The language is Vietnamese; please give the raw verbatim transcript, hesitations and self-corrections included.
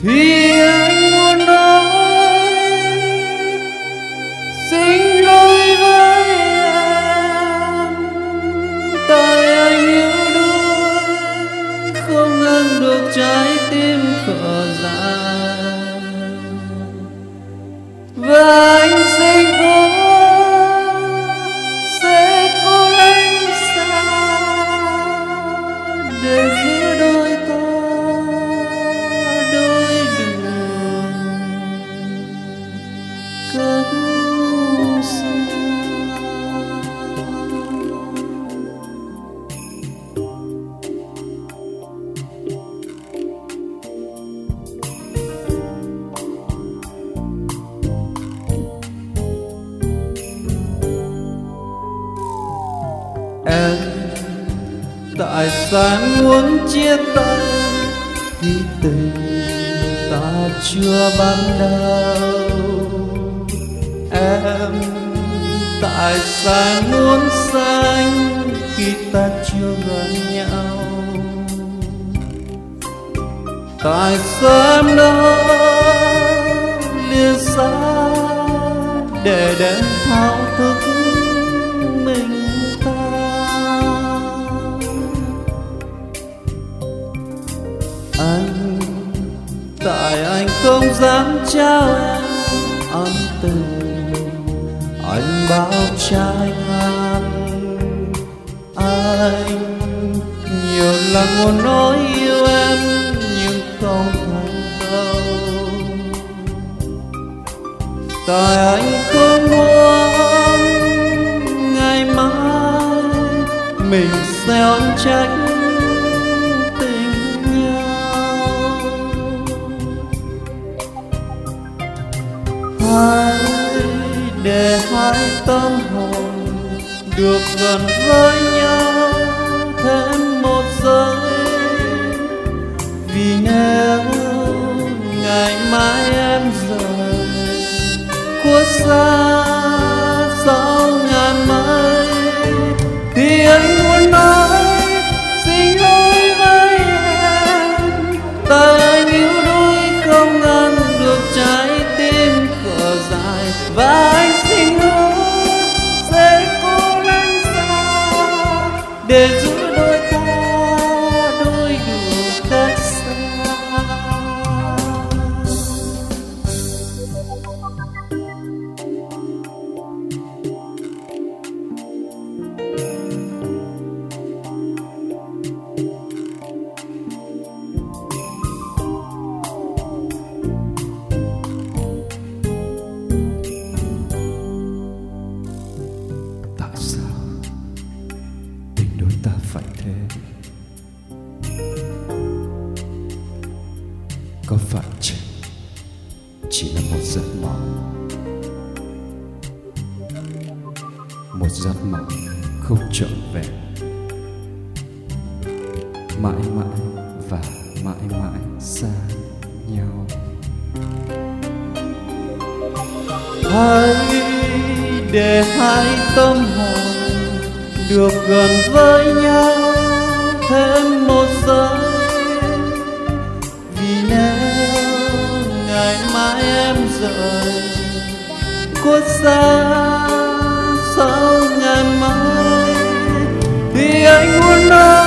thì anh muốn nói xin lỗi với em. Tại anh yếu đuối không ngăn được trái tim khờ dại, và anh xin cố sẽ cố lánh xa để giữ đôi ta đôi đường cách xa. Em tại sao muốn chia tay khi tình ta chưa ban đầu? Em tại sao muốn xanh khi ta chưa gần nhau? Tại sao em đã lìa xa để đến thao thức mình? Anh tại anh không dám trao em ân tình, anh bao trái ngang. Anh nhiều lần muốn nói yêu em nhưng không thành công. Tại anh không muốn ngày mai mình sẽ oán trách để hai tâm hồn được gần với nhau thêm một giây. Vì nếu ngày mai em rời khuất xa sau ngàn mây, thì anh muốn nói xin lỗi với em. Tại anh yếu đuối không ngăn được trái tim khờ dại, và anh xin hứa sẽ cố lánh xa để giữ đôi ta đôi đường cách xa. Ta phải thế, có phải chỉ, chỉ là một giấc mộng, một giấc mộng không trọn vẹn, mãi mãi và mãi mãi xa nhau. Hãy để hai tâm hồn được gần với nhau thêm một giây. Vì nếu ngày mai em rời khuất xa sau ngàn mây, thì anh muốn nói